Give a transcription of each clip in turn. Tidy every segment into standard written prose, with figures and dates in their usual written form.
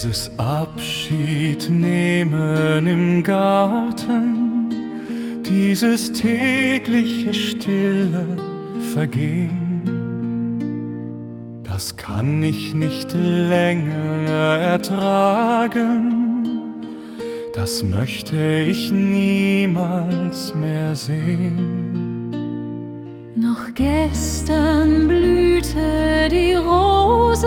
Dieses Abschiednehmen im Garten, dieses tägliche stille Vergehen, das kann ich nicht länger ertragen, das möchte ich niemals mehr sehen. Noch gestern blühte die Rose,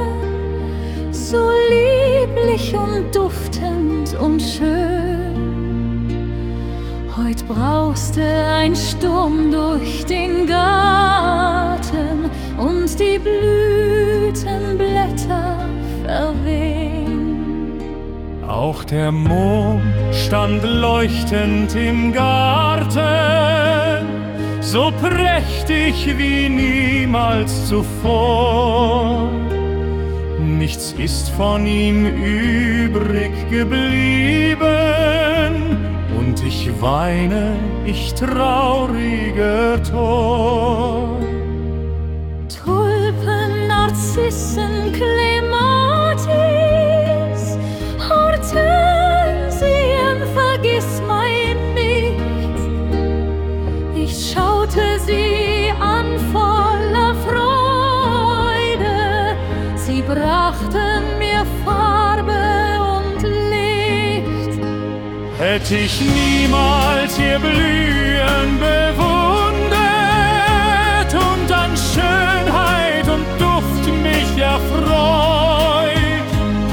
so lieblich und duftend und schön. Heut brauste ein Sturm durch den Garten und die Blütenblätter verwehen. Auch der Mond stand leuchtend im Garten, so prächtig wie niemals zuvor. Nichts ist von ihm übrig geblieben, und ich weine, ich trauriger Tor. Tulpen, Narzissen, Clematis, Hortensien, vergissmeinnicht. Ich schaute sie an voller Freude, sie brachten mir Farbe und Licht. Hätt ich niemals ihr Blühen bewundert und an Schönheit und Duft mich erfreut,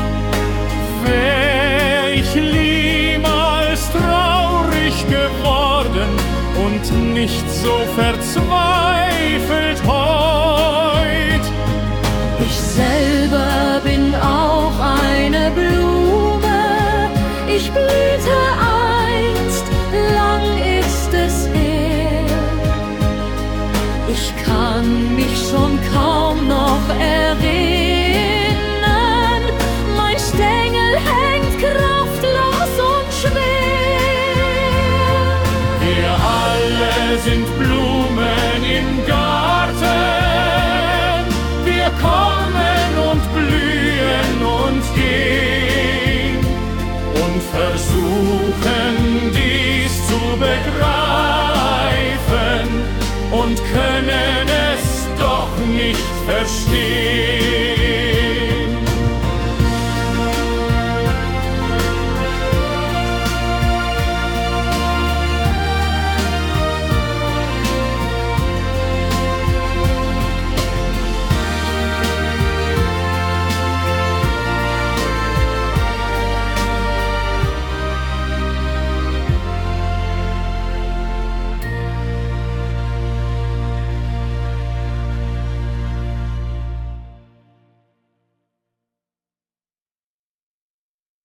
wär ich niemals traurig geworden und nicht so verzweifelt heut. Ich selber bin auch eine Blume, ich blühte einst, lang ist es her. Ich kann mich schon kaum noch erinnern, mein Stängel hängt kraftlos und schwer. Wir alle sind Blumen im Garten, wir kommen und blühen und gehen und versuchen dies zu begreifen und können es doch nicht verstehen.